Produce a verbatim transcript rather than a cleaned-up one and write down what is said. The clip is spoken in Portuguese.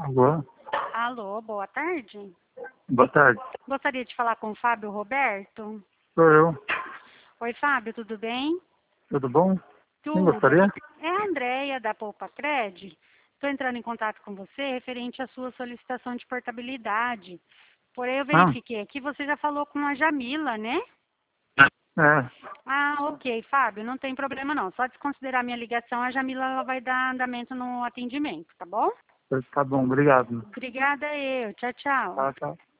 Alô? Alô, boa tarde. Boa tarde. Gostaria de falar com o Fábio Roberto. Sou eu. Oi, Fábio, tudo bem? Tudo bom? Quem Tudo. gostaria? É a Andréia, da Poupa Cred. Estou entrando em contato com você referente à sua solicitação de portabilidade. Porém, eu Ah, verifiquei aqui, você já falou com a Jamila, né? é. Ah, ok, Fábio, não tem problema não. Só desconsiderar minha ligação, a Jamila ela vai dar andamento no atendimento, tá bom? Tá bom, obrigado. Obrigada eu. Tchau, tchau. Tá, tchau.